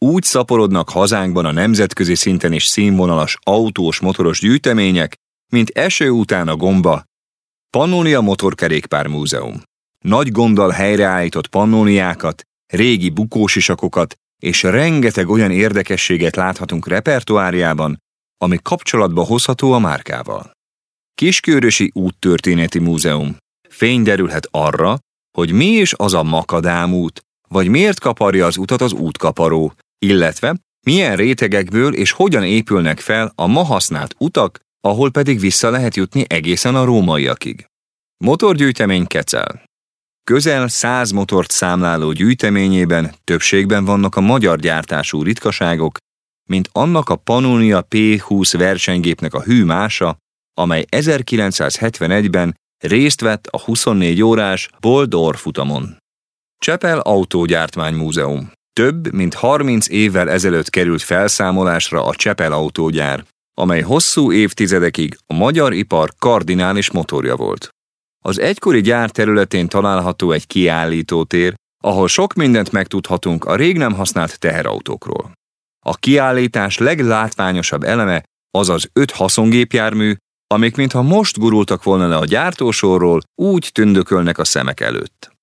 Úgy szaporodnak hazánkban a nemzetközi szinten is színvonalas autós motoros gyűjtemények, mint eső után a gomba. Pannonia Motorkerékpár Múzeum. Nagy gonddal helyreállított pannóniákat, régi bukósisakokat és rengeteg olyan érdekességet láthatunk repertoárjában, ami kapcsolatba hozható a márkával. Kiskörösi Úttörténeti Múzeum. Fény derülhet arra, hogy mi is az a makadámút, vagy miért kaparja az utat az útkaparó, illetve milyen rétegekből és hogyan épülnek fel a ma használt utak, ahol pedig vissza lehet jutni egészen a rómaiakig. Motorgyűjtemény Kecel. Közel 100 motort számláló gyűjteményében többségben vannak a magyar gyártású ritkaságok, mint annak a Pannonia P20 versenygépnek a hű mása, amely 1971-ben részt vett a 24 órás Boldor futamon. Csepel Autógyártmány Múzeum. Több mint 30 évvel ezelőtt került felszámolásra a Csepel autógyár, amely hosszú évtizedekig a magyar ipar kardinális motorja volt. Az egykori gyár területén található egy kiállítótér, ahol sok mindent megtudhatunk a rég nem használt teherautókról. A kiállítás leglátványosabb eleme az az 5 haszongépjármű, amik mintha most gurultak volna le a gyártósorról, úgy tündökölnek a szemek előtt.